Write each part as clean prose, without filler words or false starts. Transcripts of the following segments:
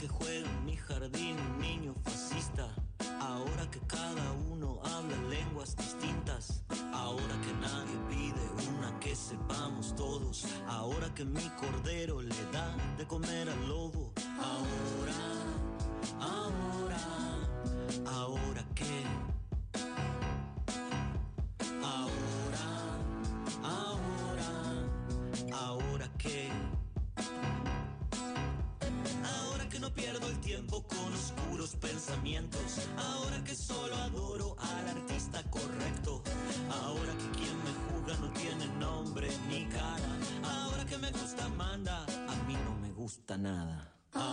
que juega en mi jardín un niño fascista. Ahora que cada uno habla lenguas distintas. Ahora que nadie pide una que sepamos todos. Ahora que mi cordero le da de comer al lobo. Ahora que. Ahora que. Ahora que no pierdo el tiempo con oscuros pensamientos. Ahora que solo adoro al artista correcto. Ahora que quien me juzga no tiene nombre ni cara. Ahora que me gusta Amanda, a mí no me gusta nada.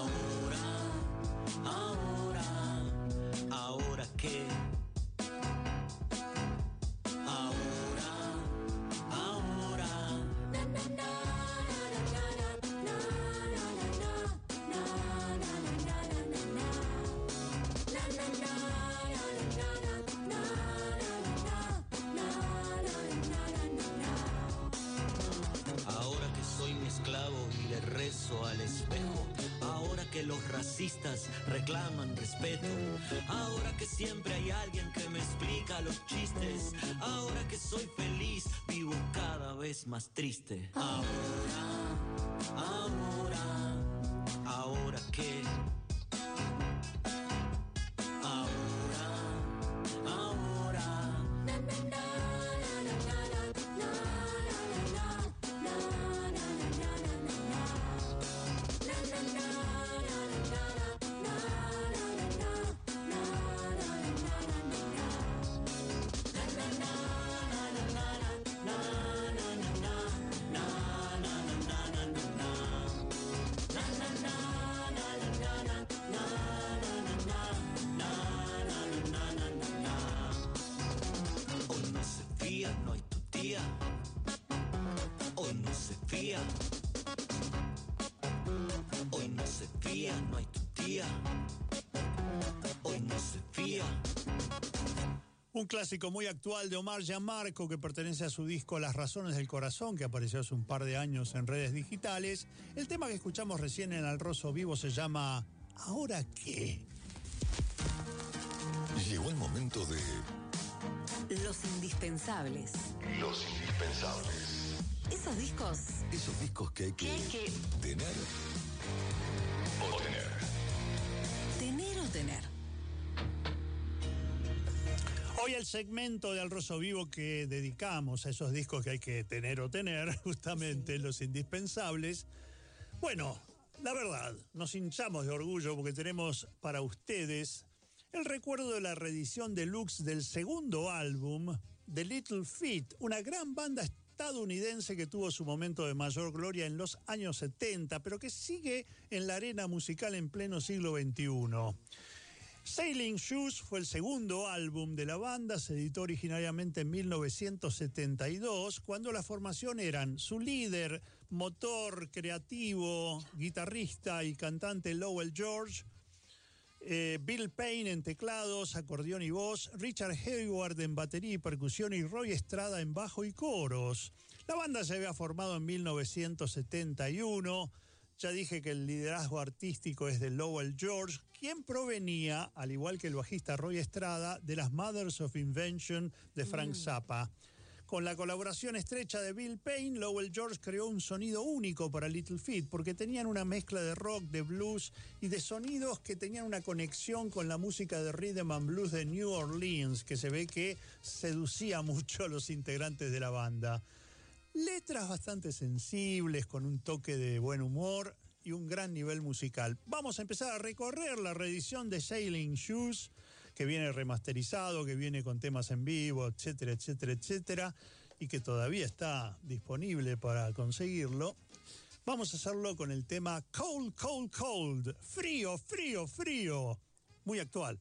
Ahora que. Esclavo y le rezo al espejo. Ahora que los racistas reclaman respeto. Ahora que siempre hay alguien que me explica los chistes. Ahora que soy feliz, vivo cada vez más triste. Ahora que. No hay tu tía, hoy no se fía, hoy no se fía, no hay tu tía, hoy no se fía. Un clásico muy actual de Omar Gianmarco que pertenece a su disco Las Razones del Corazón, que apareció hace un par de años en redes digitales. El tema que escuchamos recién en Al Rosso Vivo se llama ¿Ahora qué? Llegó el momento de... Los indispensables. Los indispensables. Esos discos que hay que tener o tener. Tener o tener. Hoy el segmento de Al Rosso Vivo que dedicamos a esos discos que hay que tener o tener, justamente los indispensables. Bueno, la verdad, nos hinchamos de orgullo porque tenemos para ustedes el recuerdo de la reedición deluxe del segundo álbum de Little Feat, una gran banda estadounidense que tuvo su momento de mayor gloria en los años 70, pero que sigue en la arena musical en pleno siglo XXI. Sailing Shoes fue el segundo álbum de la banda, se editó originariamente en 1972, cuando la formación eran su líder, motor creativo, guitarrista y cantante Lowell George, Bill Payne en teclados, acordeón y voz, Richard Hayward en batería y percusión y Roy Estrada en bajo y coros. La banda se había formado en 1971. Ya dije que el liderazgo artístico es de Lowell George, quien provenía, al igual que el bajista Roy Estrada, de las Mothers of Invention de Frank Zappa. Con la colaboración estrecha de Bill Payne, Lowell George creó un sonido único para Little Feat, porque tenían una mezcla de rock, de blues y de sonidos que tenían una conexión con la música de rhythm and blues de New Orleans, que se ve que seducía mucho a los integrantes de la banda. Letras bastante sensibles, con un toque de buen humor y un gran nivel musical. Vamos a empezar a recorrer la reedición de Sailing Shoes, que viene remasterizado, que viene con temas en vivo, etcétera, etcétera, etcétera, y que todavía está disponible para conseguirlo. Vamos a hacerlo con el tema Cold, Cold, Cold. Frío, frío, frío. Muy actual.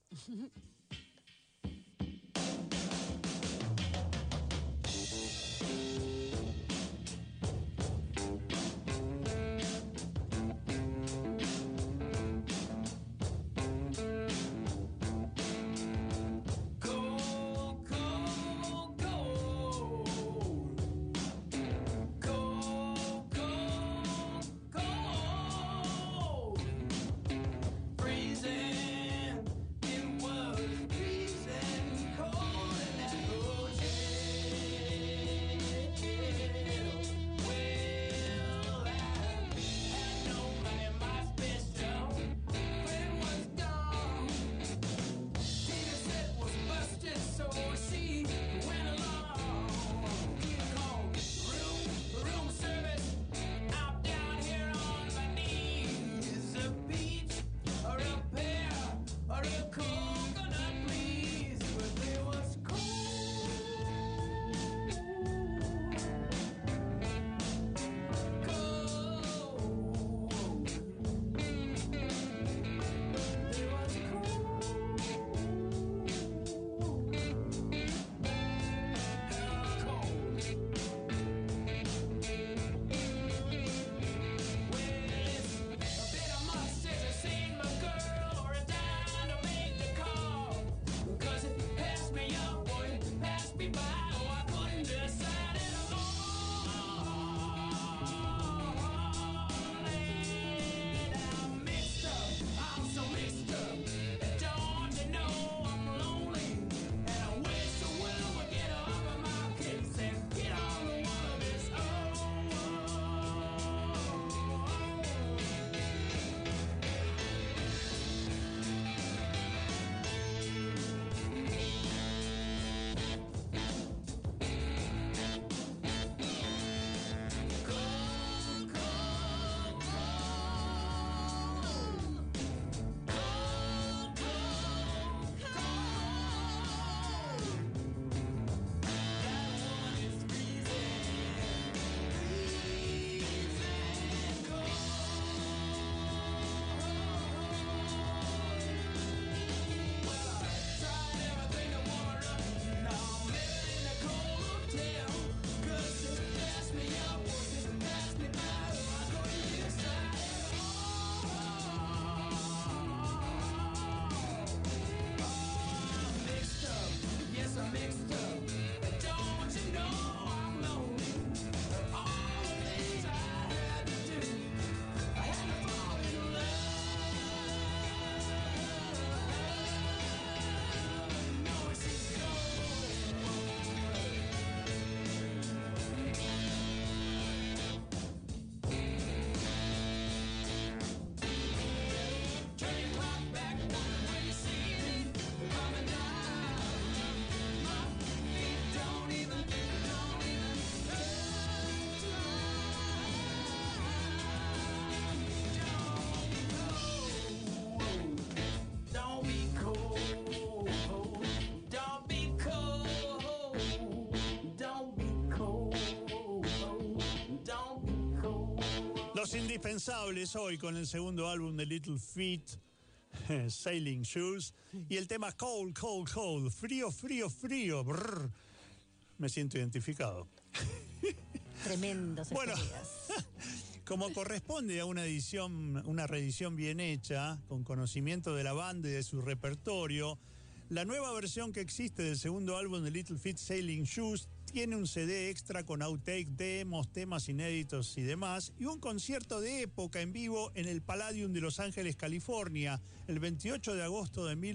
Los indispensables hoy con el segundo álbum de Little Feat, Sailing Shoes, y el tema Cold, Cold, Cold, frío, frío, frío. Brr. Me siento identificado. Tremendos bueno, estúpidos. Como corresponde a una reedición bien hecha, con conocimiento de la banda y de su repertorio, la nueva versión que existe del segundo álbum de Little Feat, Sailing Shoes, tiene un CD extra con outtake, demos, temas inéditos y demás, y un concierto de época en vivo en el Palladium de Los Ángeles, California, el 28 de agosto de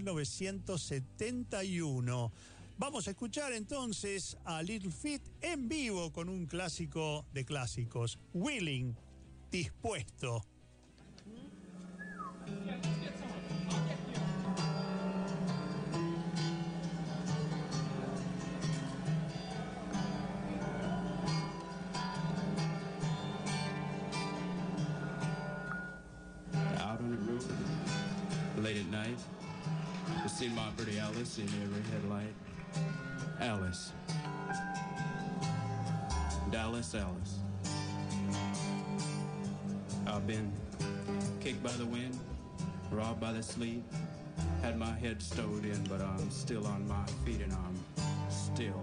1971. Vamos a escuchar entonces a Little Feat en vivo con un clásico de clásicos, Willing, dispuesto. Out on the roof, late at night, I see my pretty Alice in every headlight. Alice. Dallas Alice. I've been kicked by the wind, robbed by the sleet, had my head stowed in, but I'm still on my feet and I'm still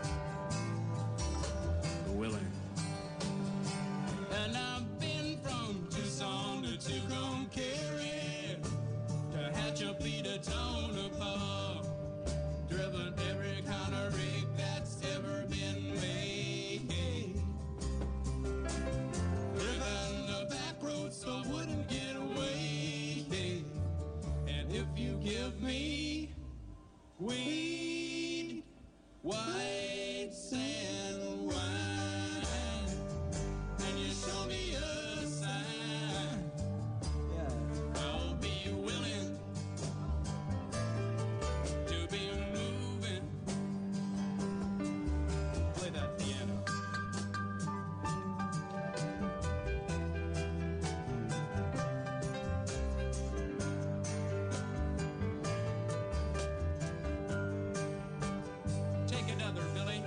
willing. And I've been from Tucson to Tucumcari, to Hatchapee to Tonopah, driven every kind of rig that's ever been made, driven the back roads so I wouldn't get away. And if you give me weed, white sand wine, and you show me a sign, I'll be willing to be moving. Play that piano. Take another, Billy.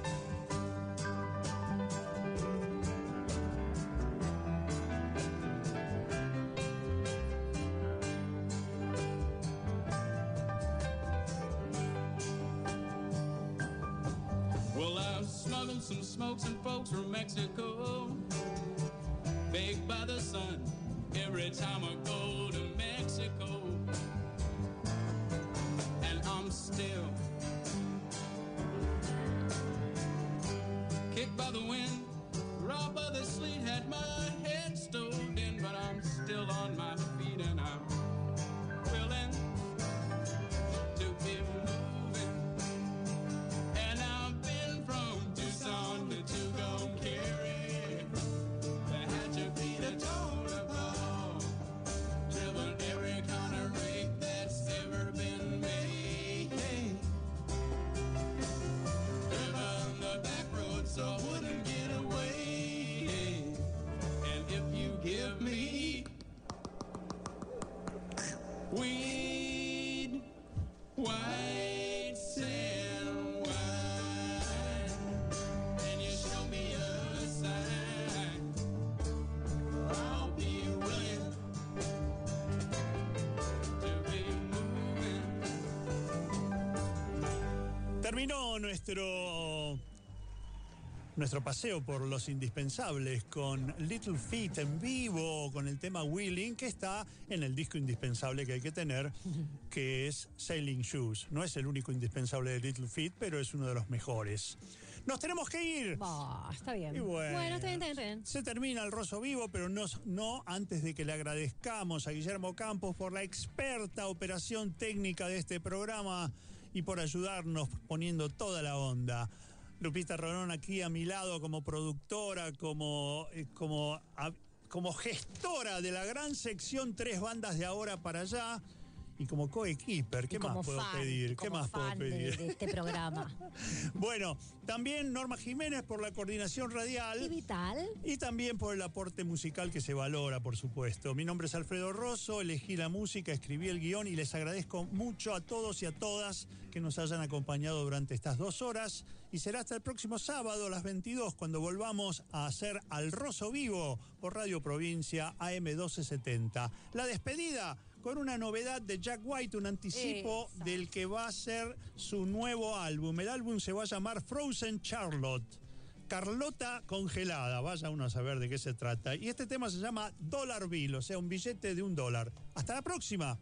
Well, I've smuggled some smokes and folks from Mexico, baked by the sun every time I go to Mexico. And I'm still kicked by the wind, robbed by the sleet, had my head stowed in, but I'm still on my feet and I'm willing to be moving. And I've been from Tucson to Tucumcari, to Hatchapee to Tonopah, driven every kind of rig that's ever been made, driven the back road so I wouldn't get away. And if you give me weed, white sand wine, and you show me a sign, I'll be willing to be moving. Terminó nuestro paseo por los indispensables con Little Feat en vivo, con el tema Willing, que está en el disco indispensable que hay que tener, que es Sailing Shoes. No es el único indispensable de Little Feat, pero es uno de los mejores. Nos tenemos que ir. Bah, está bien. Y bueno, está bien. se termina el Rosso Vivo, pero no antes de que le agradezcamos a Guillermo Campos por la experta operación técnica de este programa y por ayudarnos poniendo toda la onda. Lupita Rolón aquí a mi lado como productora, como gestora de la gran sección Tres Bandas de Ahora para Allá, y como coequiper. ¿Qué más puedo pedir? ¿Qué más puedo pedir? De este programa. Bueno, también Norma Jiménez por la coordinación radial. Y Vital. Y también por el aporte musical que se valora, por supuesto. Mi nombre es Alfredo Rosso, elegí la música, escribí el guión y les agradezco mucho a todos y a todas que nos hayan acompañado durante estas 2 horas. Y será hasta el próximo sábado a las 22 cuando volvamos a hacer Al Rosso Vivo por Radio Provincia AM 1270. La despedida con una novedad de Jack White, un anticipo del que va a ser su nuevo álbum. El álbum se va a llamar Frozen Charlotte. Carlota congelada, vaya uno a saber de qué se trata. Y este tema se llama Dollar Bill, o sea, un billete de $1. Hasta la próxima.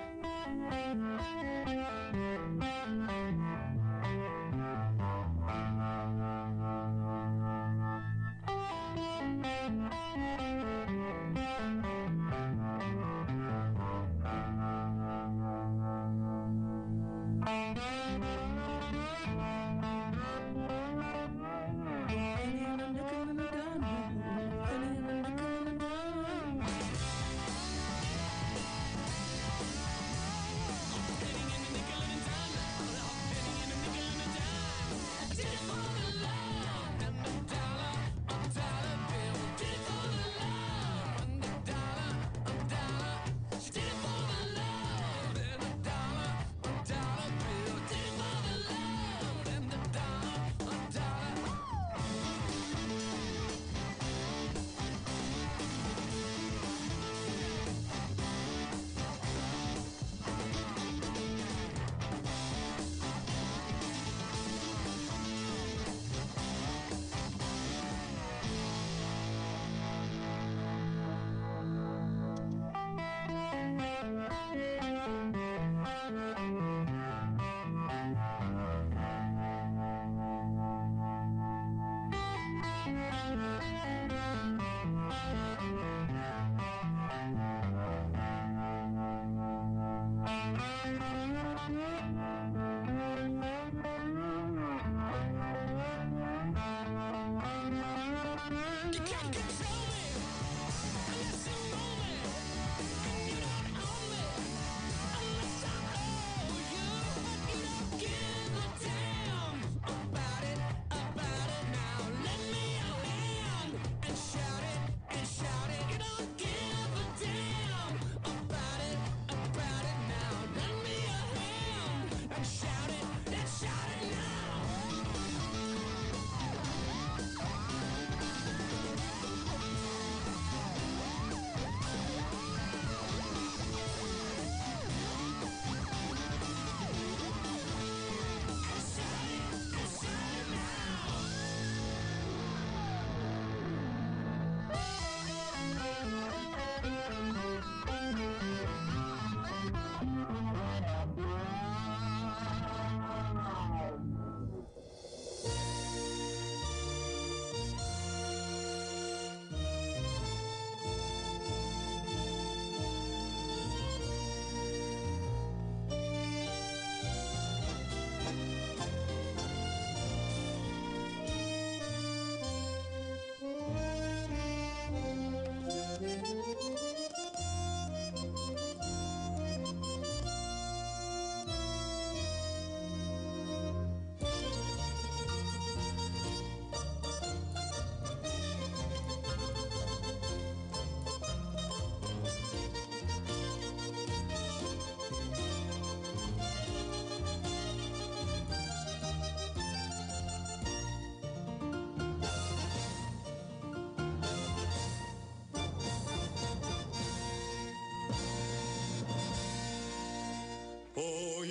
Oh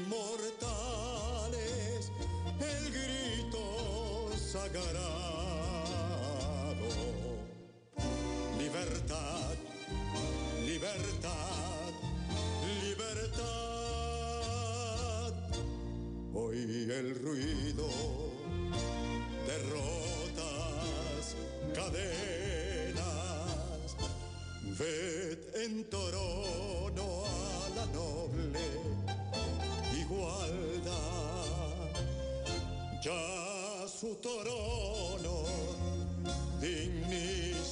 inmortales, el grito sagrado. Libertad, libertad, libertad. Hoy el ruido de rotas cadenas. Ved en Torono a la noble igualdad, ya su trono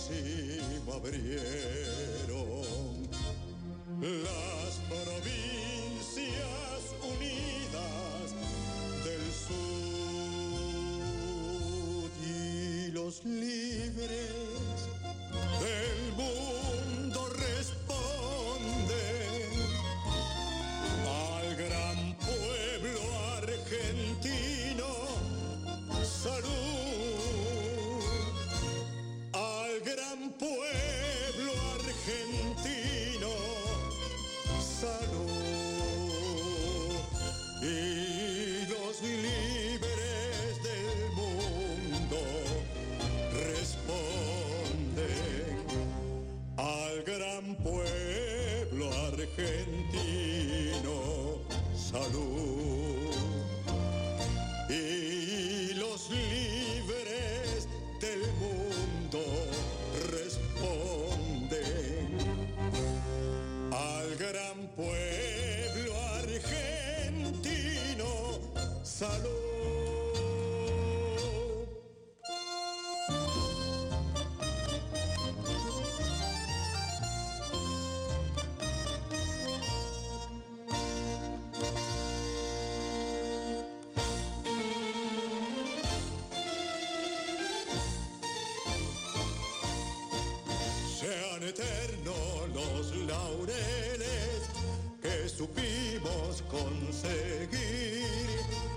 dignísimo abrieron las provincias. libres del mundo responden al gran pueblo argentino. Salud al gran pueblo argentino. Salud y los libres del mundo responden al gran pueblo argentino. Salud y los libres del mundo responden al gran pueblo argentino. Salud. Sean eternos los laureles que supimos conseguir,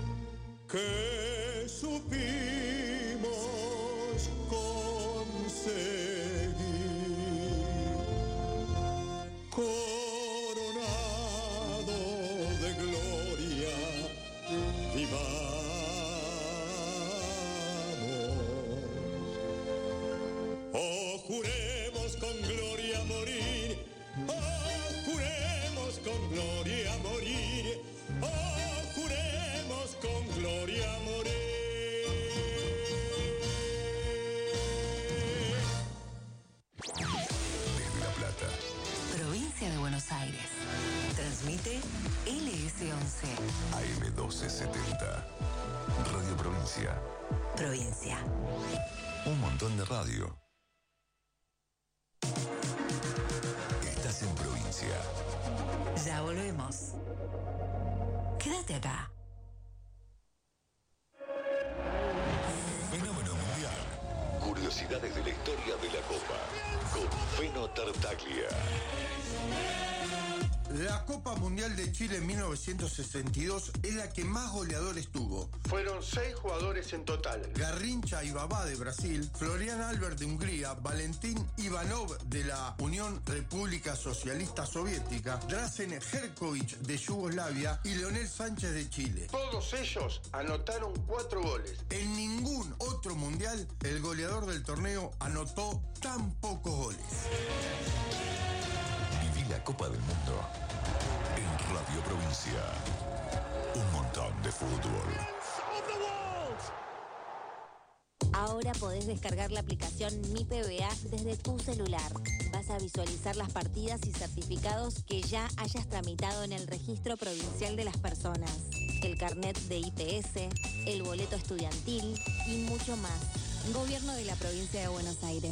que supimos conseguir. Coronado de gloria, vivamos. Oh, juremos con gloria morir. Oh, juremos con gloria morir. Oh, juremos con gloria morir. Desde La Plata, Provincia de Buenos Aires. Transmite LS11. AM1270. Radio Provincia. Provincia. Un montón de radio. Estás en Provincia. Ya volvemos. Quédate acá. Fenómeno mundial. Curiosidades de la historia de la Copa. Con Feno Tartaglia. La Copa Mundial de Chile en 1962 es la que más goleadores tuvo. Fueron 6 jugadores en total. Garrincha y Babá de Brasil, Florian Albert de Hungría, Valentín Ivanov de la Unión República Socialista Soviética, Drazen Herkovic de Yugoslavia y Leonel Sánchez de Chile. Todos ellos anotaron 4 goles. En ningún otro mundial el goleador del torneo anotó tan pocos goles. Viví la Copa del Mundo en Radio Provincia. Un montón de fútbol. Ahora podés descargar la aplicación Mi PBA desde tu celular. Vas a visualizar las partidas y certificados que ya hayas tramitado en el Registro Provincial de las Personas, el carnet de IPS, el boleto estudiantil y mucho más. Gobierno de la Provincia de Buenos Aires.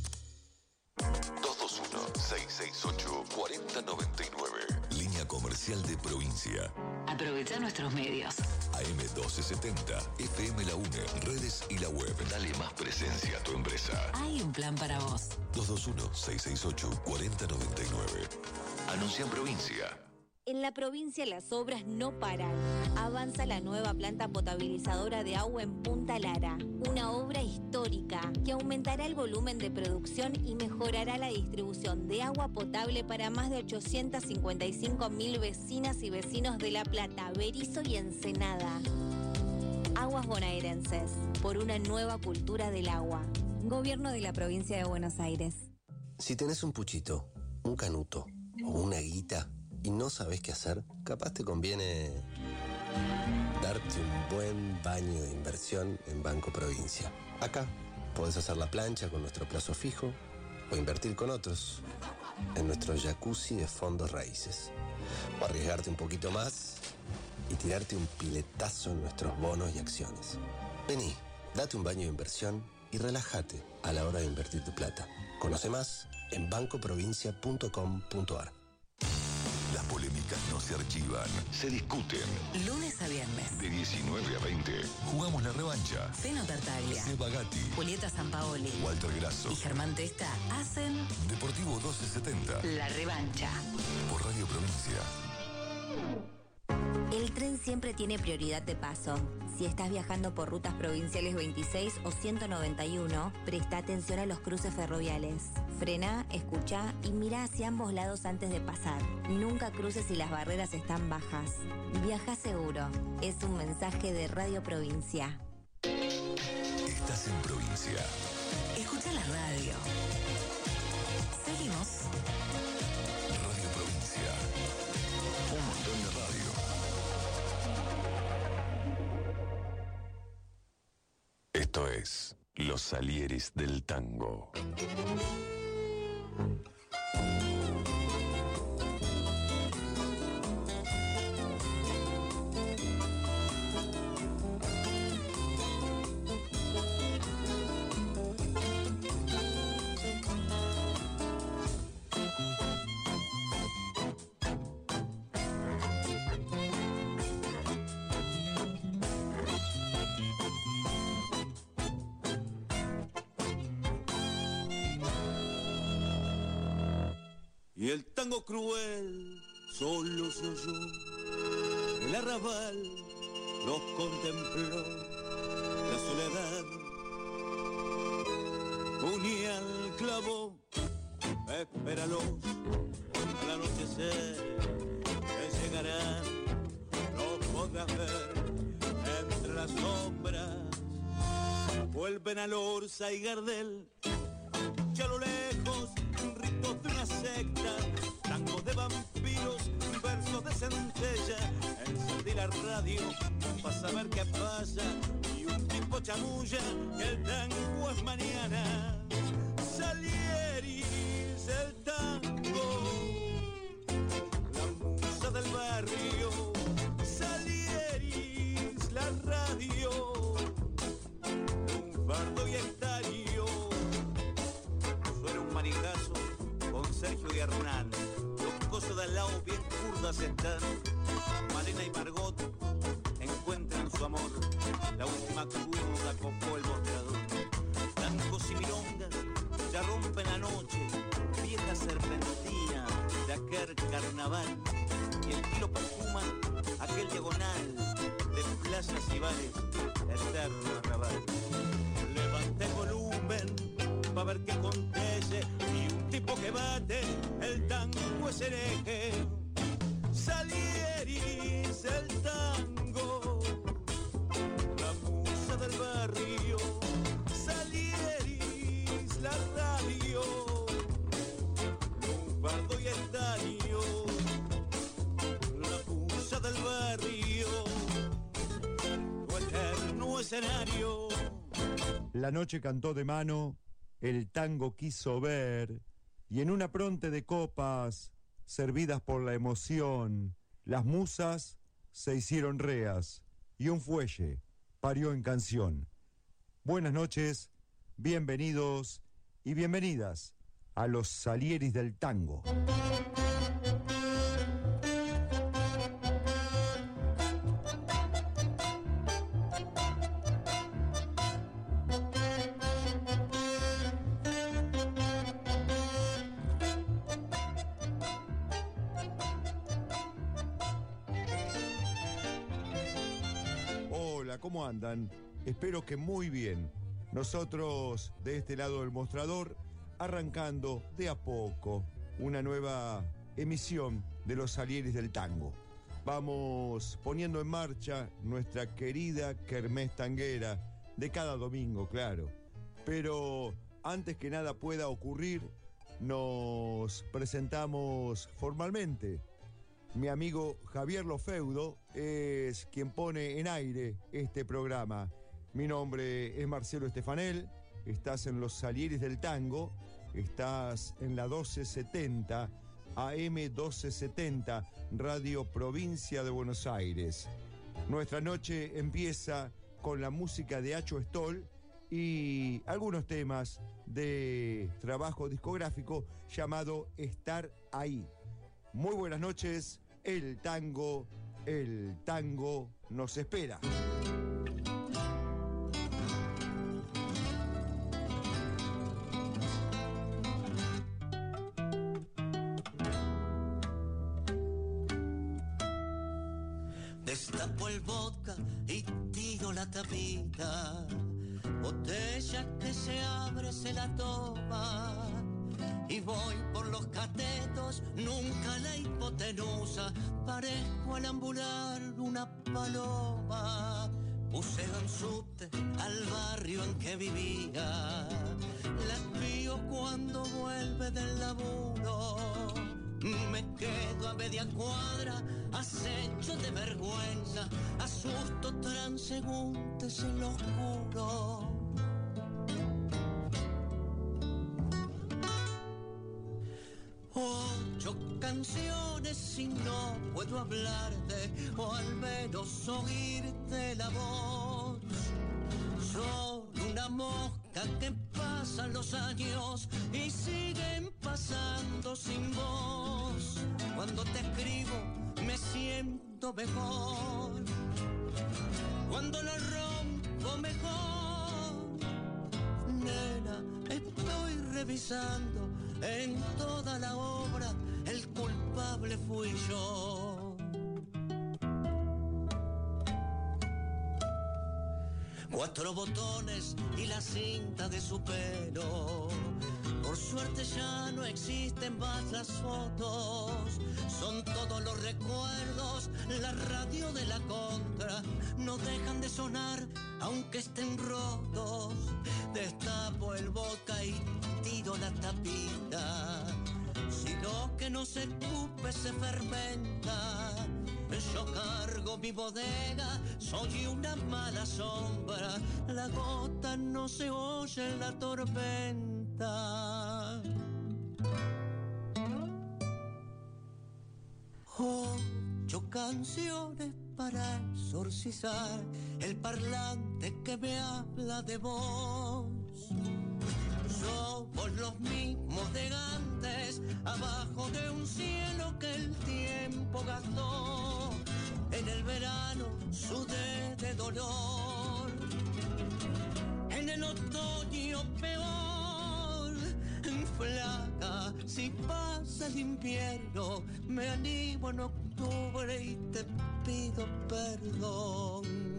221-668-4099. Línea comercial de Provincia. Aprovecha nuestros medios. AM1270, FM La UNE, redes y la web. Dale más presencia a tu empresa. Hay un plan para vos. 221-668-4099. Anuncia en Provincia. En la provincia las obras no paran. Avanza la nueva planta potabilizadora de agua en Punta Lara, una obra histórica que aumentará el volumen de producción y mejorará la distribución de agua potable para más de 855.000 vecinas y vecinos de La Plata, Berisso y Ensenada. Aguas bonaerenses, por una nueva cultura del agua. Gobierno de la Provincia de Buenos Aires. Si tenés un puchito, un canuto o una guita y no sabes qué hacer, capaz te conviene darte un buen baño de inversión en Banco Provincia. Acá podés hacer la plancha con nuestro plazo fijo o invertir con otros en nuestro jacuzzi de fondos raíces. O arriesgarte un poquito más y tirarte un piletazo en nuestros bonos y acciones. Vení, date un baño de inversión y relájate a la hora de invertir tu plata. Conoce más en bancoprovincia.com.ar. Las polémicas no se archivan, se discuten. Lunes a viernes. De 19 a 20, jugamos la revancha. Feno Tartaglia, Seba Gatti, Julieta Sampaoli, Walter Grasso y Germán Testa hacen Deportivo 1270. La Revancha. Por Radio Provincia. El tren siempre tiene prioridad de paso. Si estás viajando por rutas provinciales 26 o 191, presta atención a los cruces ferroviarios. Frena, escucha y mira hacia ambos lados antes de pasar. Nunca cruces si las barreras están bajas. Viaja seguro. Es un mensaje de Radio Provincia. Estás en Provincia. Escucha la radio. Seguimos. Radio Provincia. Un montón de radio. Esto es Los Salieres del Tango. Y el tango cruel solo se oyó, el arrabal los contempló, la soledad puñal clavó, espéralos al anochecer, que llegarán, los podrás ver entre las sombras, vuelven a Lorza y Gardel, que a lo lejos ritos de una secta, tangos de vampiros, versos de centella. Encendí la radio para saber qué pasa y un tipo chamulla que el tango es mañana. Salieris, el tango, la musa del barrio. Salieris, la radio, un fardo y estadio. Suena un marigazo con Sergio y Hernán. Los cosos de al lado bien curdas están. Malena y Margot encuentran su amor. La última curda copó el mostrador. Tangos y milongas ya rompen la noche. Vieja serpentina de aquel carnaval. Y el kilo perfuma aquel diagonal de plazas y bares. Eterno arrabal. Levanta el volumen pa' ver qué acontece, y un tipo que bate, el tango es hereje. Salieris, el tango, la musa del barrio. Salieris, la radio, Lumbardo y estaño, la musa del barrio, tu eterno escenario. La noche cantó de mano, el tango quiso ver, y en un apronte de copas, servidas por la emoción, las musas se hicieron reas, y un fuelle parió en canción. Buenas noches, bienvenidos y bienvenidas a los Salieris del Tango. ¿Cómo andan? Espero que muy bien. Nosotros, de este lado del mostrador, arrancando de a poco una nueva emisión de los Salieris del Tango. Vamos poniendo en marcha nuestra querida kermés tanguera de cada domingo, claro. Pero antes que nada pueda ocurrir, nos presentamos formalmente. Mi amigo Javier Lofeudo es quien pone en aire este programa. Mi nombre es Marcelo Estefanel, estás en los Salieris del Tango, estás en la 1270, AM 1270, Radio Provincia de Buenos Aires. Nuestra noche empieza con la música de Acho Stoll y algunos temas de trabajo discográfico llamado Estar Ahí. Muy buenas noches, el tango el tango nos espera. Destapo el vodka y tiro la tapita. Botella que se abre, se la toma. Y voy por los catetos, nunca la hipotenusa. Parezco al ambular una paloma. Buceo en subte al barrio en que vivía. La espío cuando vuelve del laburo. Me quedo a media cuadra, acecho de vergüenza, asusto transeúntes en lo oscuro. Ocho canciones y no puedo hablarte, o al menos oírte la voz. Soy una mosca que pasan los años y siguen pasando sin voz. Cuando te escribo me siento mejor, cuando lo rompo mejor. Nena, estoy revisando en toda la obra, el culpable fui yo. Cuatro botones y la cinta de su pelo. Por suerte ya no existen más las fotos. Son todos los recuerdos, la radio de la contra. No dejan de sonar aunque estén rotos. Destapo el vodka y tiro la tapita. Si lo que no se escupe se fermenta. Yo cargo mi bodega, soy una mala sombra. La gota no se oye en la tormenta. Ocho canciones para exorcizar el parlante que me habla de vos. Somos los mismos de antes, abajo de un cielo que el tiempo gastó. En el verano sudé de dolor, en el otoño peor. Flaca, si pasa el invierno, me animo en octubre y te pido perdón.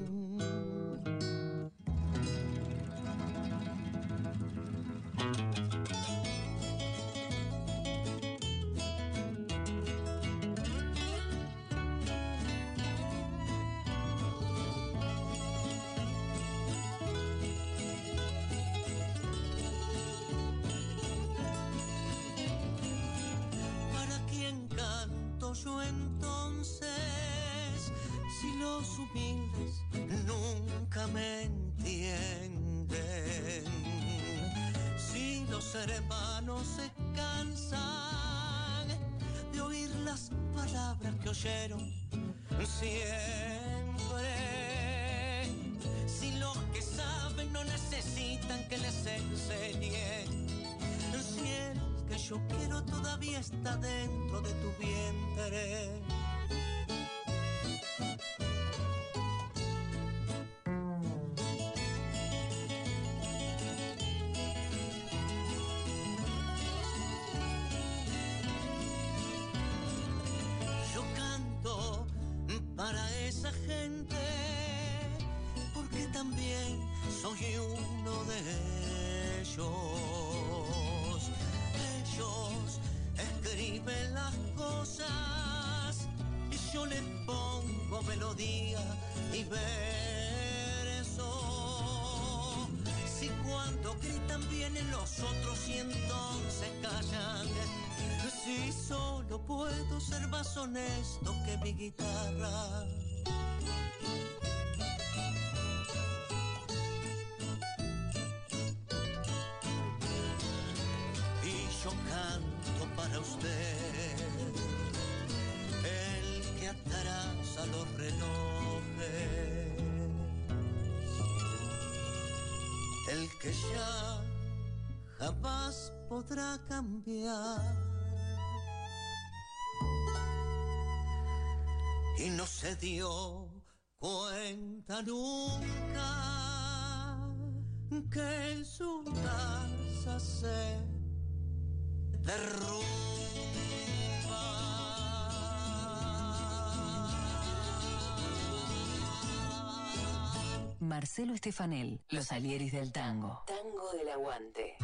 Yo entonces, si los humildes nunca me entienden, si los hermanos se cansan de oír las palabras que oyeron siempre, si los que saben no necesitan que les enseñen, si el que yo quiero todavía está dentro de tu vientre. Yo canto para esa gente porque también soy uno de ellos. Ellos escriben las cosas y yo le pongo melodía y verso. Si cuando gritan vienen los otros y entonces callan. Si solo puedo ser más honesto que mi guitarra. Yo canto para usted, el que atrasa los relojes, el que ya jamás podrá cambiar. y no se dio cuenta nunca que en su casa se derrumba. Marcelo Estefanel, Los Alieris del Tango. Tango del Aguante.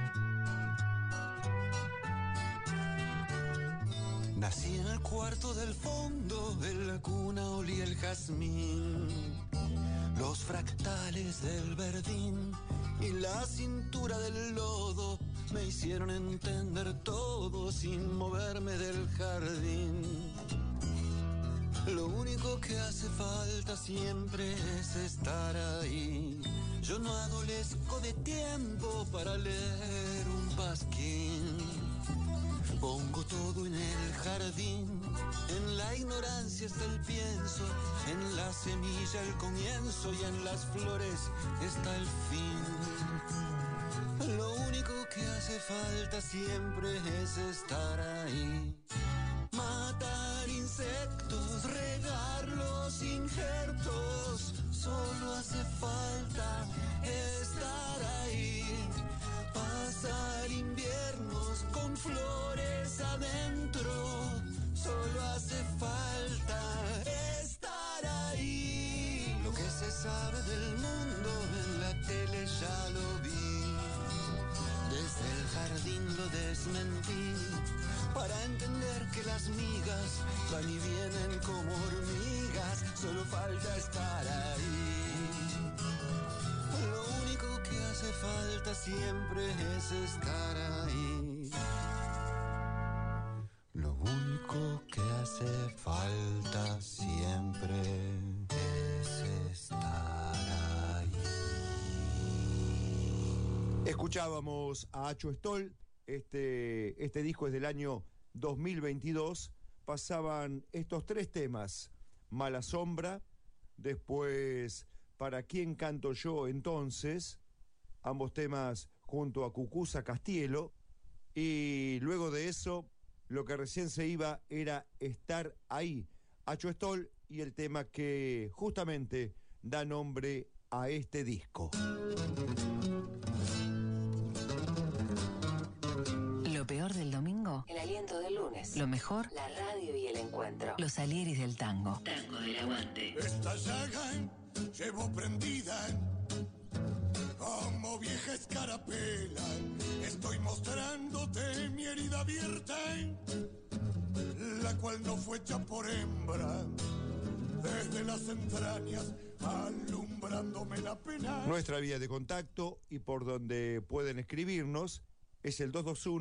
Nací en el cuarto del fondo, en la cuna olía el jazmín, los fractales del verdín y la cintura del lodo me hicieron entender todo sin moverme del jardín. Lo único que hace falta siempre es estar ahí. Yo no adolezco de tiempo para leer un pasquín. Pongo todo en el jardín, en la ignorancia está el pienso, en la semilla el comienzo y en las flores está el fin. Lo único que hace falta siempre es estar ahí. Matar insectos, regar los injertos, solo hace falta estar ahí. Pasar inviernos con flores adentro, solo hace falta estar ahí. Lo que se sabe del mundo en la tele ya lo vi, desde el jardín lo desmentí, para entender que las migas van y vienen como hormigas, solo falta estar ahí. Lo único que hace falta siempre es estar ahí. Lo único que hace falta siempre es estar ahí. Escuchábamos a Acho Stoll, este disco es del año 2022, pasaban estos tres temas, Mala Sombra, después ¿Para quién canto yo entonces?, ambos temas junto a Cucuza Castielo, y luego de eso, lo que recién se iba era Estar Ahí, Acho Stoll, y el tema que justamente da nombre a este disco. Lo peor del domingo, el aliento del lunes. Lo mejor, la radio y el encuentro. Los Alieris del Tango. Tango del Aguante. Esta llaga llevo prendida como vieja escarapela. Estoy mostrándote mi herida abierta, la cual no fue hecha por hembra, desde las entrañas alumbrándome la pena. Nuestra vía de contacto y por donde pueden escribirnos es el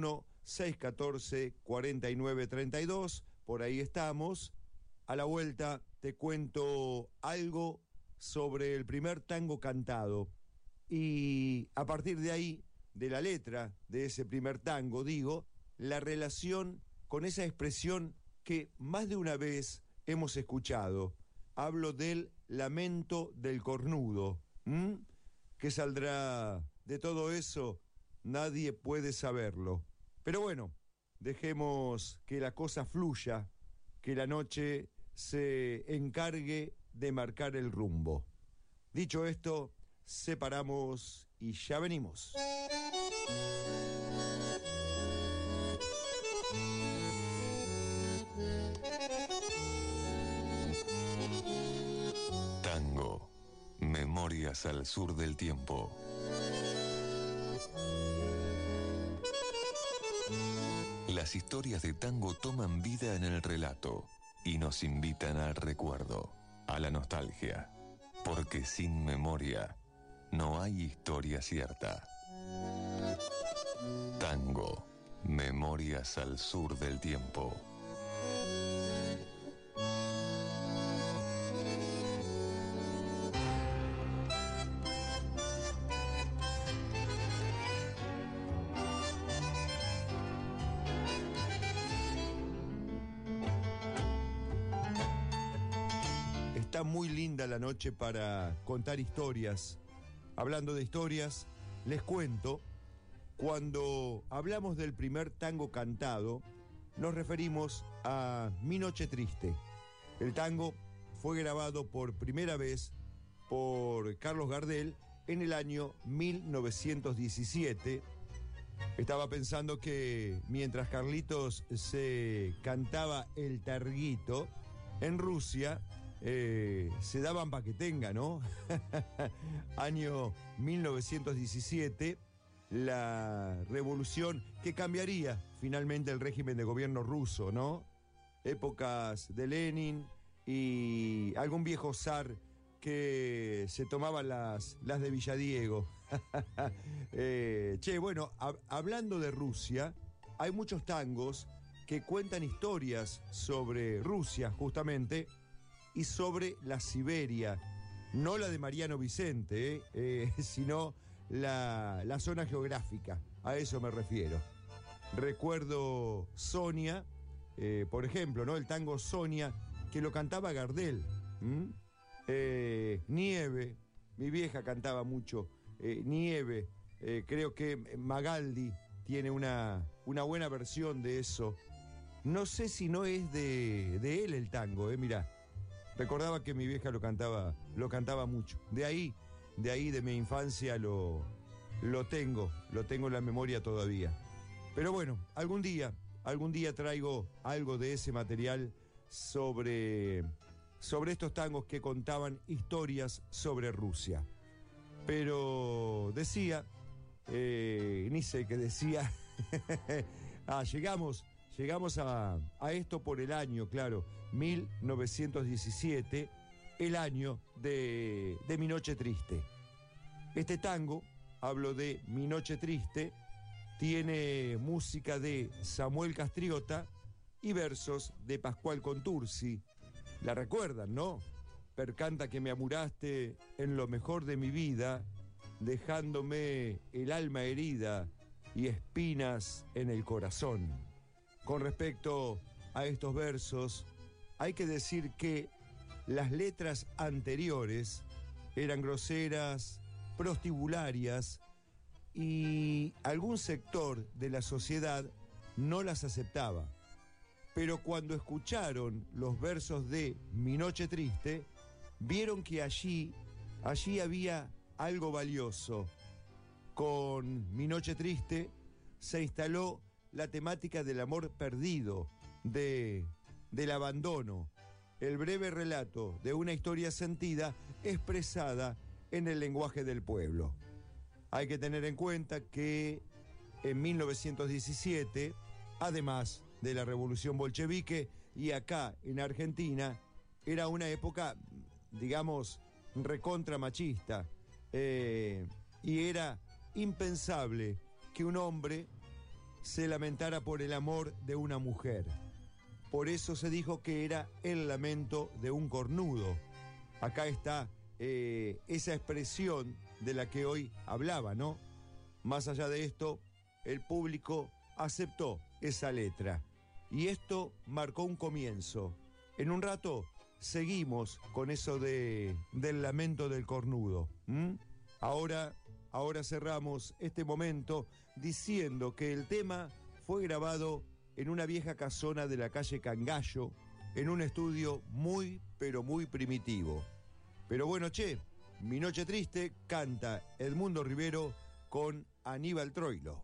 221-614-4932. Por ahí estamos. A la vuelta te cuento algo sobre el primer tango cantado. Y a partir de ahí, de la letra de ese primer tango, digo, la relación con esa expresión que más de una vez hemos escuchado. Hablo del lamento del cornudo. ¿Qué saldrá de todo eso? Nadie puede saberlo. Pero bueno, dejemos que la cosa fluya, que la noche se encargue de marcar el rumbo. Dicho esto, separamos y ya venimos. Tango, Memorias al sur del tiempo. Las historias de tango toman vida en el relato y nos invitan al recuerdo, a la nostalgia, porque sin memoria no hay historia cierta. Tango, Memorias al sur del tiempo. Está muy linda la noche para contar historias. Hablando de historias, les cuento, cuando hablamos del primer tango cantado, nos referimos a Mi Noche Triste, El tango fue grabado por primera vez por Carlos Gardel en el año 1917. Estaba pensando que mientras Carlitos se cantaba el targuito, en Rusia se daban pa' que tenga, ¿no? Año 1917, la revolución que cambiaría finalmente el régimen de gobierno ruso, ¿no? Épocas de Lenin y algún viejo zar que se tomaba las de Villadiego. Bueno, hablando de Rusia, hay muchos tangos que cuentan historias sobre Rusia, justamente, y sobre la Siberia. No la de Mariano Vicente, sino la zona geográfica. A eso me refiero. Recuerdo Sonia, por ejemplo, ¿no? El tango Sonia, que lo cantaba Gardel. Nieve, mi vieja cantaba mucho Nieve. Creo que Magaldi tiene una buena versión de eso. No sé si no es de él el tango, mirá. Recordaba que mi vieja lo cantaba mucho. De ahí de mi infancia lo tengo en la memoria todavía. Pero bueno, algún día traigo algo de ese material sobre estos tangos que contaban historias sobre Rusia. Pero decía, ni sé qué decía, llegamos a esto por el año, claro, 1917, el año de Mi Noche Triste. Este tango, hablo de Mi Noche Triste, tiene música de Samuel Castriota y versos de Pascual Contursi. La recuerdan, ¿no? Percanta que me amuraste en lo mejor de mi vida, dejándome el alma herida y espinas en el corazón. Con respecto a estos versos, hay que decir que las letras anteriores eran groseras, prostibularias, y algún sector de la sociedad no las aceptaba. Pero cuando escucharon los versos de Mi Noche Triste, vieron que allí había algo valioso. Con Mi Noche Triste se instaló la temática del amor perdido, del abandono, el breve relato de una historia sentida expresada en el lenguaje del pueblo. Hay que tener en cuenta que en 1917, además de la revolución bolchevique, y acá en Argentina, era una época, digamos, recontra machista, y era impensable que un hombre se lamentara por el amor de una mujer. Por eso se dijo que era el lamento de un cornudo. Acá está esa expresión de la que hoy hablaba, ¿no? Más allá de esto, el público aceptó esa letra y esto marcó un comienzo. En un rato seguimos con eso del lamento del cornudo. Ahora cerramos este momento diciendo que el tema fue grabado en una vieja casona de la calle Cangallo, en un estudio muy, pero muy primitivo. Pero bueno, Mi Noche Triste canta Edmundo Rivero con Aníbal Troilo.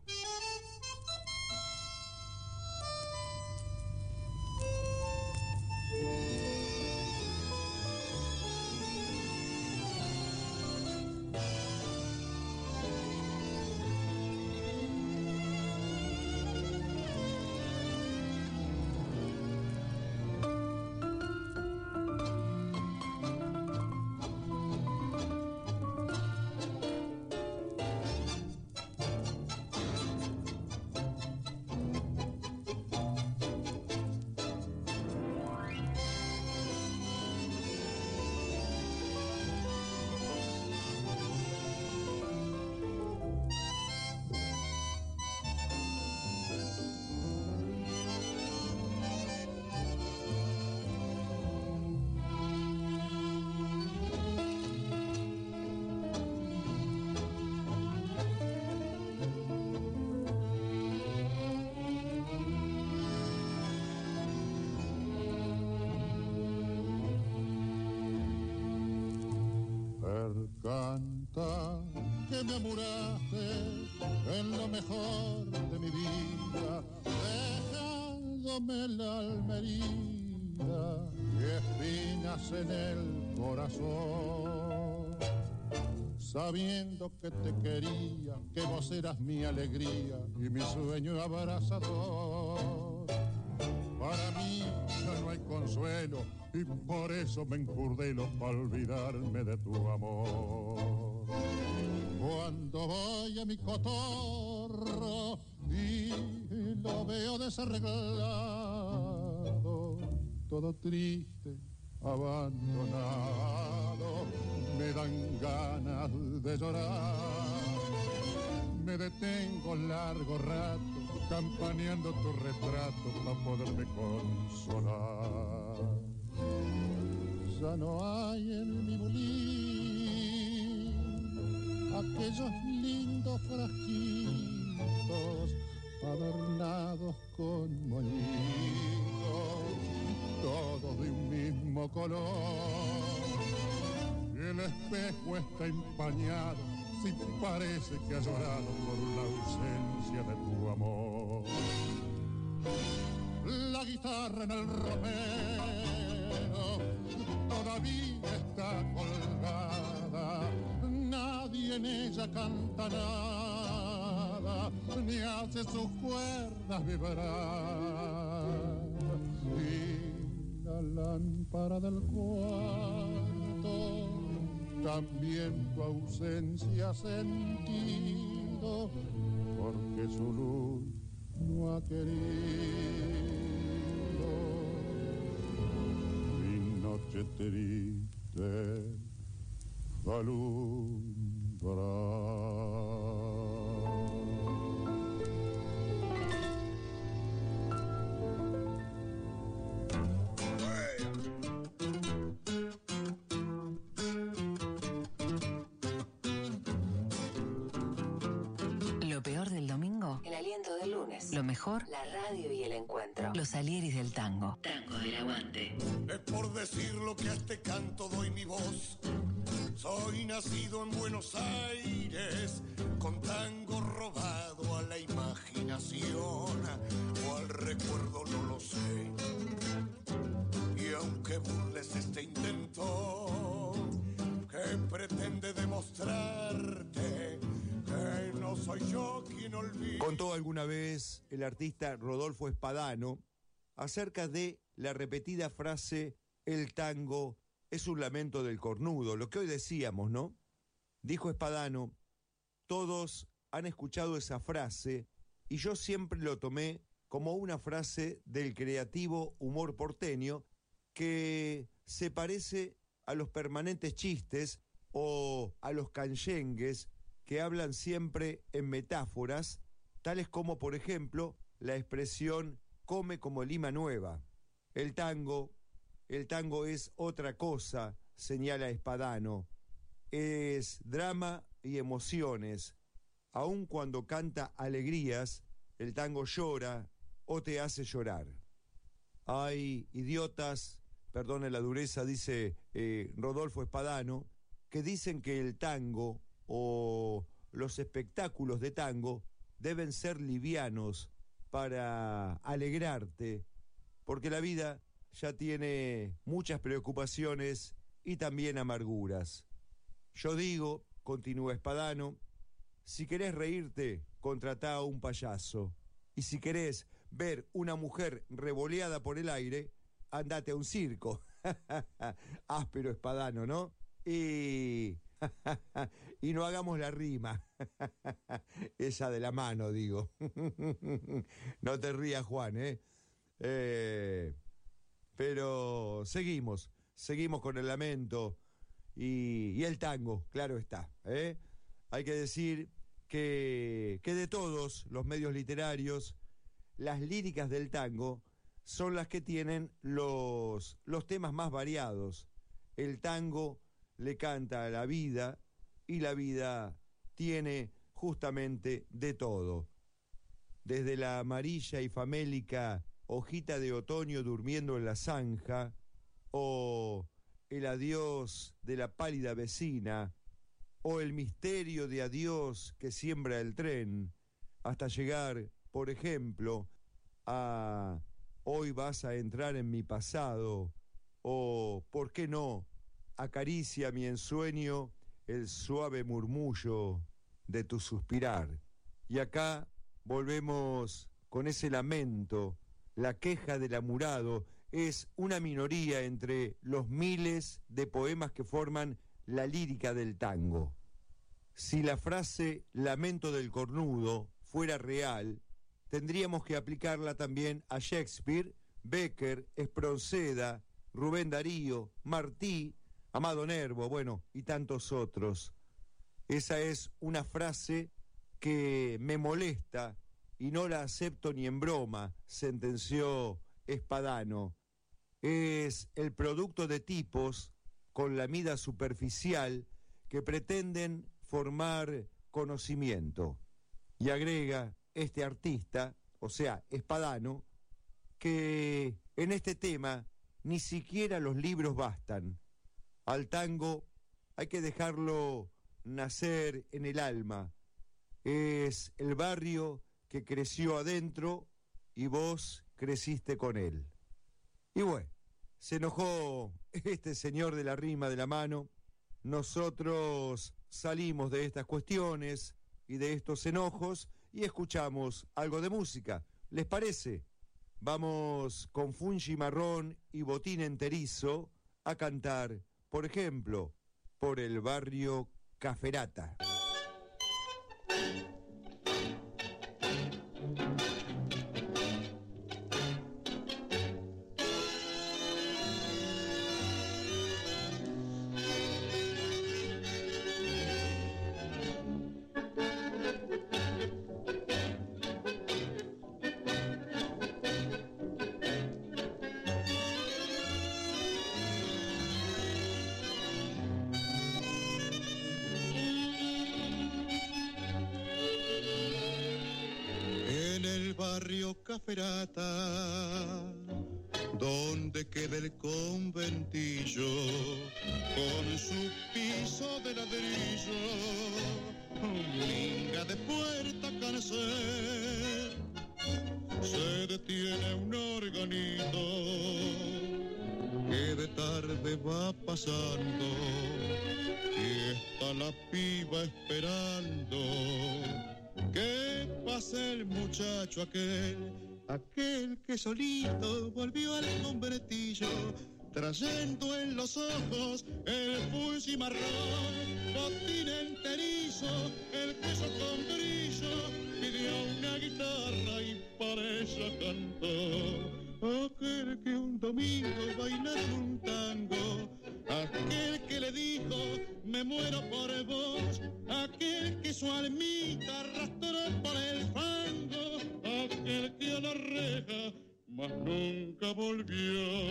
Canta que me amuraste en lo mejor de mi vida, dejándome la alma herida y espinas en el corazón. Sabiendo que te quería, que vos eras mi alegría y mi sueño abrazador. Para mí ya no hay consuelo y por eso me encurdelo para olvidarme de tu amor. Cuando voy a mi cotorro y lo veo desarreglado, todo triste, abandonado, me dan ganas de llorar. Me detengo largo rato campaneando tu retrato para poderme consolar. Ya no hay en mi bulín aquellos lindos frasquitos adornados con moñitos, todos de un mismo color. Y el espejo está empañado, si parece que ha llorado por la ausencia de tu amor. La guitarra en el ropero todavía está colgada, nadie en ella canta nada, ni hace sus cuerdas vibrar. Y la lámpara del cuarto también tu ausencia ha sentido, porque su luz no ha querido. Mi noche triste Lo peor del domingo, el aliento del lunes. Lo mejor, la radio y el encuentro. Los Alieris del Tango. Tango del Aguante. Es por decirlo que a este canto doy mi voz. Soy nacido en Buenos Aires, con tango robado a la imaginación o al recuerdo, no lo sé. Y aunque burles este intento que pretende demostrarte que no soy yo quien olvida. Contó alguna vez el artista Rodolfo Espadano acerca de la repetida frase "el tango es un lamento del cornudo", lo que hoy decíamos, ¿no? Dijo Espadano: todos han escuchado esa frase y yo siempre lo tomé como una frase del creativo humor porteño que se parece a los permanentes chistes o a los canyengues que hablan siempre en metáforas, tales como, por ejemplo, la expresión "come como lima nueva". El tango es otra cosa, señala Espadano. Es drama y emociones. Aun cuando canta alegrías, el tango llora o te hace llorar. Hay idiotas, perdone la dureza, dice Rodolfo Espadano, que dicen que el tango o los espectáculos de tango deben ser livianos para alegrarte, porque la vida ya tiene muchas preocupaciones y también amarguras. Yo digo, continúa Espadano, si querés reírte, contratá a un payaso. Y si querés ver una mujer revoleada por el aire, andate a un circo. Áspero Espadano, ¿no? Y no hagamos la rima. Esa de la mano, digo. No te rías, Juan, pero seguimos con el lamento y el tango, claro está. Hay que decir que de todos los medios literarios, las líricas del tango son las que tienen los temas más variados. El tango le canta a la vida y la vida tiene justamente de todo. Desde la amarilla y famélica hojita de otoño durmiendo en la zanja, o el adiós de la pálida vecina, o el misterio de adiós que siembra el tren, hasta llegar, por ejemplo, a hoy vas a entrar en mi pasado, o, ¿por qué no?, acaricia mi ensueño el suave murmullo de tu suspirar. Y acá volvemos con ese lamento, la queja del amurado es una minoría entre los miles de poemas que forman la lírica del tango. Si la frase lamento del cornudo fuera real, tendríamos que aplicarla también a Shakespeare, Becker, Espronceda, Rubén Darío, Martí, Amado Nervo, bueno, y tantos otros. Esa es una frase que me molesta y no la acepto ni en broma, sentenció Espadano. Es el producto de tipos con la mida superficial que pretenden formar conocimiento. Y agrega este artista, o sea, Espadano, que en este tema ni siquiera los libros bastan. Al tango hay que dejarlo nacer en el alma. Es el barrio que creció adentro y vos creciste con él. Y bueno, se enojó este señor de la rima de la mano. Nosotros salimos de estas cuestiones y de estos enojos y escuchamos algo de música. ¿Les parece? Vamos con Fungi Marrón y Botín Enterizo a cantar, por ejemplo, por el barrio Caferata. Caferata, donde queda el conventillo con su piso de ladrillo, minga de puerta carecer, se detiene un organito que de tarde va pasando y está la piba esperando que pase el muchacho aquel que solito volvió al conventillo, trayendo en los ojos el Fungi marrón, botín enterizo, el queso con brillo, pidió una guitarra y para ella cantó. Aquel que un domingo bailaron un tango, aquel que le dijo me muero por vos, aquel que su almita arrastró por el fango, aquel que a la reja más nunca volvió.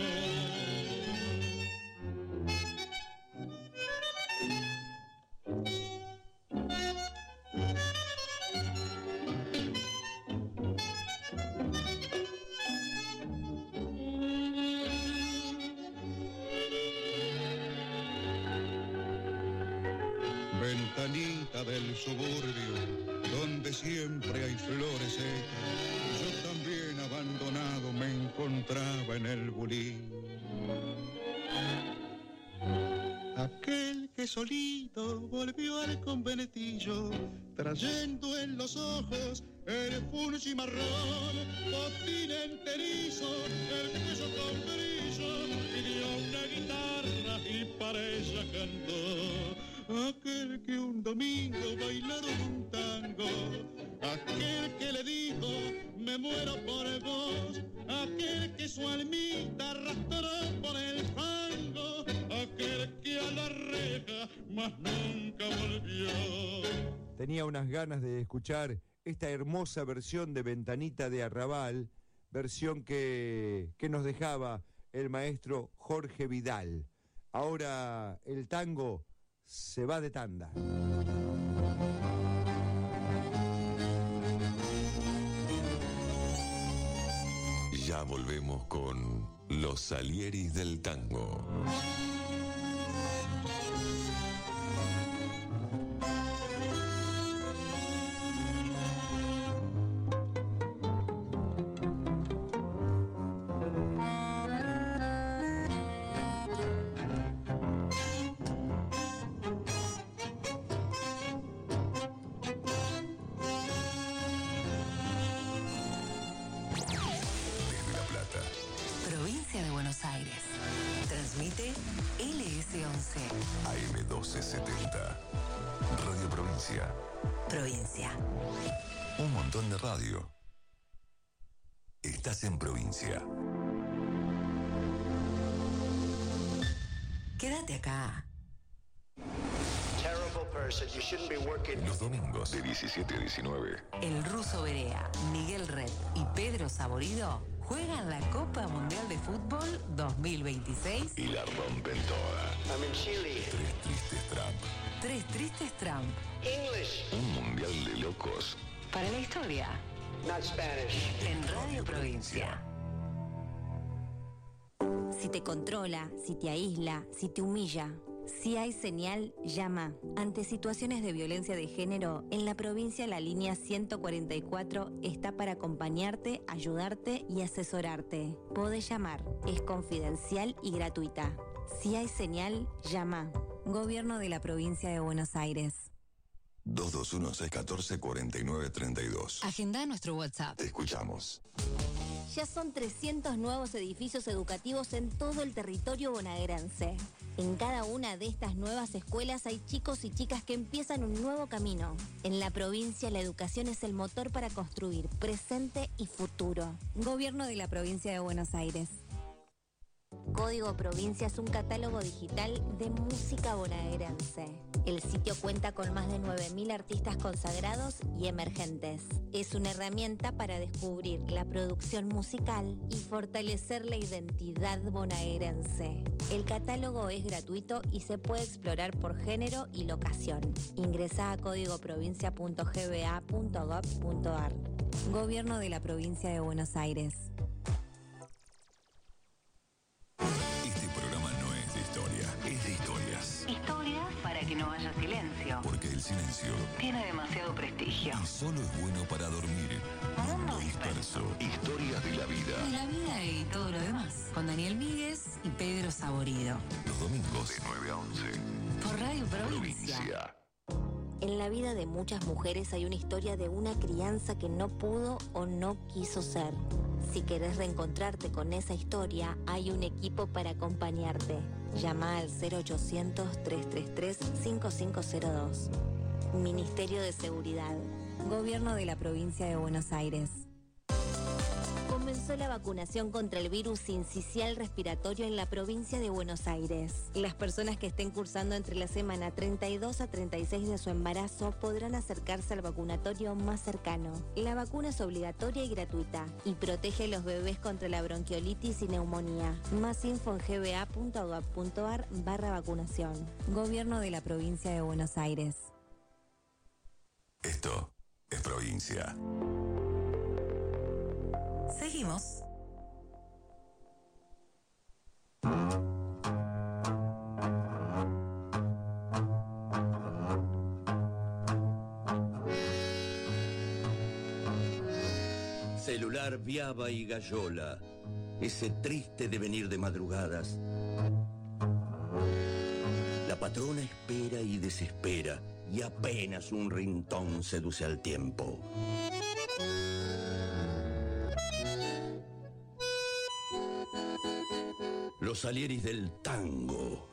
Ventanita del suburbio, donde siempre hay flores secas, yo también abandonado me encontraba en el bulín. Aquel que solito volvió al conventillo, trayendo en los ojos el Fungi marrón, botín enterizo, el queso con brillo, pidió una guitarra y para ella cantó. Aquel que un domingo bailaron un tango, aquel que le dijo me muero por vos, aquel que su almita arrastró por el fango, aquel que a la reja más nunca volvió. Tenía unas ganas de escuchar esta hermosa versión de Ventanita de Arrabal, versión que nos dejaba el maestro Jorge Vidal. Ahora el tango se va de tanda. Ya volvemos con los Salieris del Tango. presenta Radio Provincia. Provincia. Un montón de radio. Estás en Provincia. Quédate acá. Los domingos de 17 a 19. El Ruso Berea, Miguel Red y Pedro Saborido juegan la Copa Mundial de Fútbol 2026 Y la rompen toda. Tres tristes Trump. Tres tristes Trump. Un mundial de locos. Para la historia. En Radio Provincia. Si te controla, si te aísla, si te humilla, si hay señal, llama. Ante situaciones de violencia de género, en la provincia la línea 144 está para acompañarte, ayudarte y asesorarte. Podés llamar, es confidencial y gratuita. Si hay señal, llama. Gobierno de la Provincia de Buenos Aires. 221-614-4932. Agenda nuestro WhatsApp. Te escuchamos. Ya son 300 nuevos edificios educativos en todo el territorio bonaerense. En cada una de estas nuevas escuelas hay chicos y chicas que empiezan un nuevo camino. En la provincia la educación es el motor para construir presente y futuro. Gobierno de la Provincia de Buenos Aires. Código Provincia es un catálogo digital de música bonaerense. El sitio cuenta con más de 9.000 artistas consagrados y emergentes. Es una herramienta para descubrir la producción musical y fortalecer la identidad bonaerense. El catálogo es gratuito y se puede explorar por género y locación. Ingresá a códigoprovincia.gba.gov.ar. Gobierno de la Provincia de Buenos Aires. Este programa no es de historia, es de historias. Historias para que no haya silencio. Porque el silencio Tiene demasiado prestigio. y solo es bueno para dormir. Mundo disperso. Historias de la Y vida. la vida y todo lo demás. Con Daniel Míguez y Pedro Saborido. Los domingos de 9 a 11. Por Radio Provincia. Provincia. En la vida de muchas mujeres hay una historia de una crianza que no pudo o no quiso ser. Si querés reencontrarte con esa historia, hay un equipo para acompañarte. Llama al 0800-333-5502. Ministerio de Seguridad. Gobierno de la Provincia de Buenos Aires. Comenzó la vacunación contra el virus sincicial respiratorio en la provincia de Buenos Aires. Las personas que estén cursando entre la semana 32 a 36 de su embarazo podrán acercarse al vacunatorio más cercano. La vacuna es obligatoria y gratuita y protege a los bebés contra la bronquiolitis y neumonía. Más info en gba.gov.ar/vacunación. Gobierno de la Provincia de Buenos Aires. Esto es Provincia. Seguimos. Celular, viaba y gallola, ese triste devenir de madrugadas. La patrona espera y desespera, y apenas un rintón seduce al tiempo. Los Salieris del tango.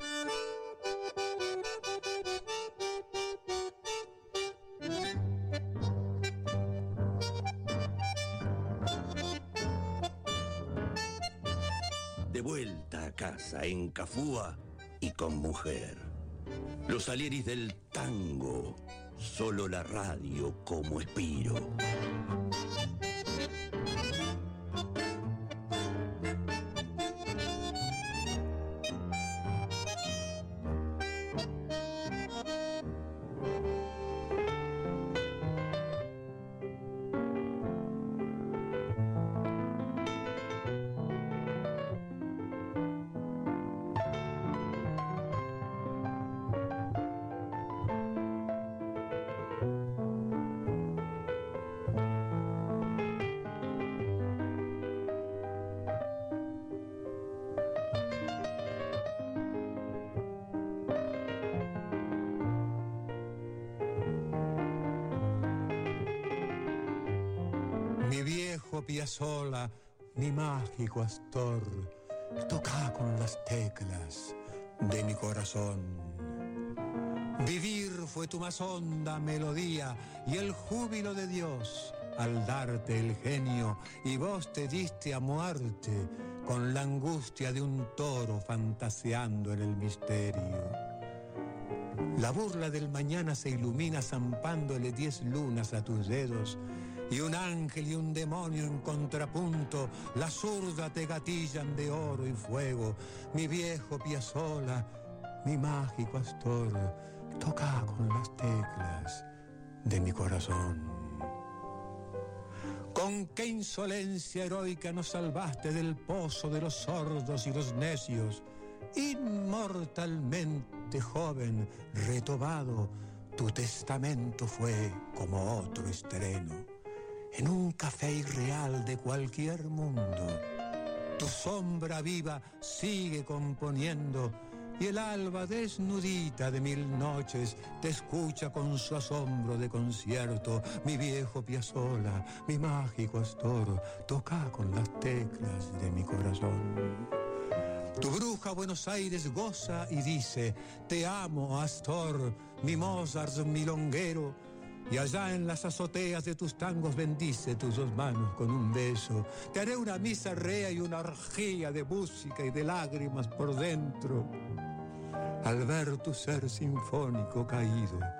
De vuelta a casa en Cafúa y con mujer. Los Salieris del tango. Solo la radio como Espiro. Mi viejo Piazzolla, mi mágico Astor, toca con las teclas de mi corazón. Vivir fue tu más honda melodía y el júbilo de Dios al darte el genio, y vos te diste a muerte con la angustia de un toro fantaseando en el misterio. La burla del mañana se ilumina zampándole 10 lunas a tus dedos, y un ángel y un demonio en contrapunto la zurda te gatillan de oro y fuego. Mi viejo Piazzolla, mi mágico Astor, toca con las teclas de mi corazón. Con qué insolencia heroica nos salvaste del pozo de los sordos y los necios. Inmortalmente joven, retobado, tu testamento fue como otro estreno. En un café irreal de cualquier mundo, tu sombra viva sigue componiendo, y el alba desnudita de 1000 noches te escucha con su asombro de concierto. Mi viejo Piazzolla, mi mágico Astor, toca con las teclas de mi corazón. Tu bruja Buenos Aires goza y dice: te amo, Astor, mi Mozart milonguero. Y allá en las azoteas de tus tangos bendice tus 2 manos con un beso. Te haré una misa rea y una orgía de música y de lágrimas por dentro al ver tu ser sinfónico caído.